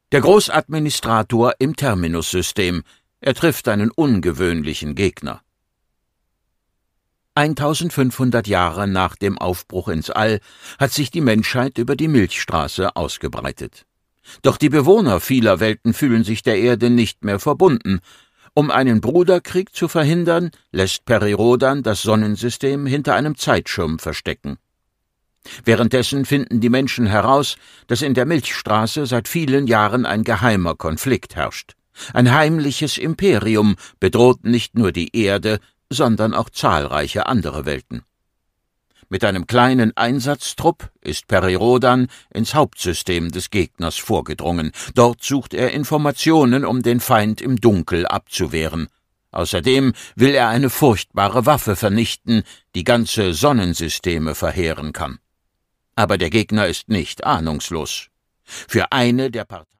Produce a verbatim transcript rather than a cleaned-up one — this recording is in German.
Der Großadministrator im Terminus-System. Er trifft einen ungewöhnlichen Gegner. eintausendfünfhundert Jahre nach dem Aufbruch ins All hat sich die Menschheit über die Milchstraße ausgebreitet. Doch die Bewohner vieler Welten fühlen sich der Erde nicht mehr verbunden. Um einen Bruderkrieg zu verhindern, lässt Peri-Rodan das Sonnensystem hinter einem Zeitschirm verstecken. Währenddessen finden die Menschen heraus, dass in der Milchstraße seit vielen Jahren ein geheimer Konflikt herrscht. Ein heimliches Imperium bedroht nicht nur die Erde, sondern auch zahlreiche andere Welten. Mit einem kleinen Einsatztrupp ist Peri-Rodan ins Hauptsystem des Gegners vorgedrungen. Dort sucht er Informationen, um den Feind im Dunkel abzuwehren. Außerdem will er eine furchtbare Waffe vernichten, die ganze Sonnensysteme verheeren kann. Aber der Gegner ist nicht ahnungslos. Für eine der Parteien